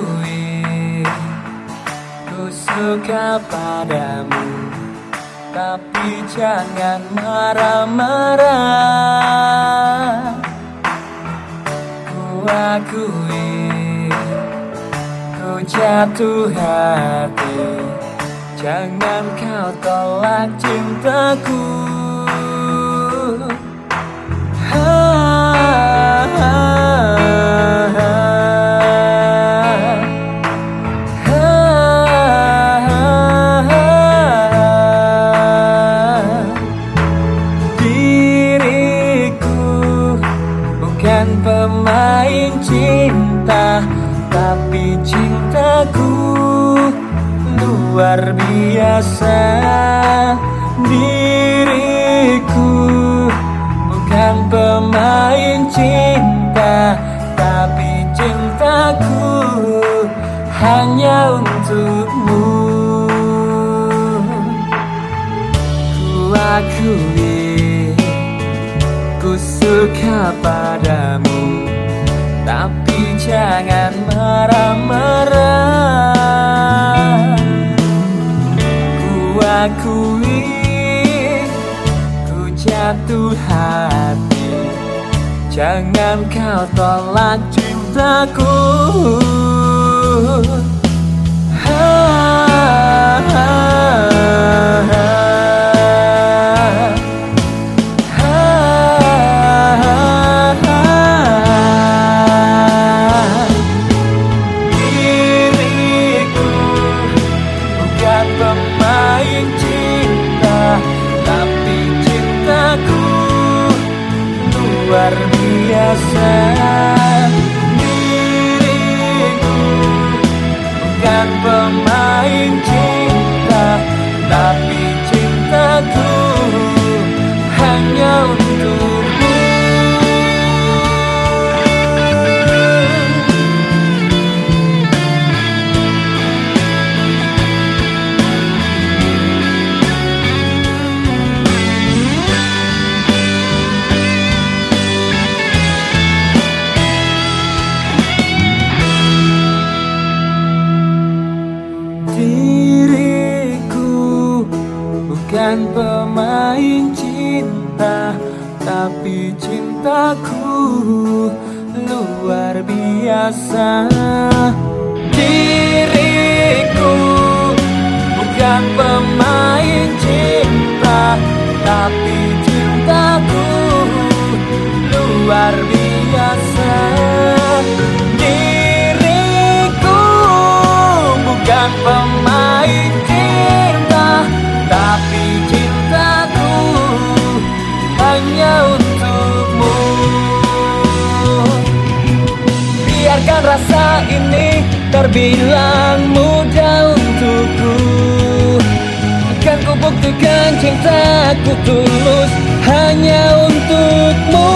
akui ku suka padamu, tapi jangan marah-marah. Ku akui ku jatuh hati, jangan kau tolak cintaku. Diriku bukan pemain cinta, tapi cintaku luar biasa. Diriku bukan pemain cinta, tapi cintaku hanya untukmu. Ku akui ku suka padamu, tapi jangan marah-marah. Ku akui ku jatuh hati, jangan kau tolak cintaku. Diriku bukan pemain cinta, tapi cintaku luar biasa. Diriku bukan pemain cinta, tapi cintaku hanya untukmu. Diriku bukan pemain cinta, tapi cintaku luar biasa. Diriku bukan pemain cinta, tapi cintaku luar biasa. Diriku bukan pemain cinta, tapi cintaku hanya untukmu. Biarkan rasa ini terbilang mudah untukku, akan ku buktikan cintaku tulus hanya untukmu.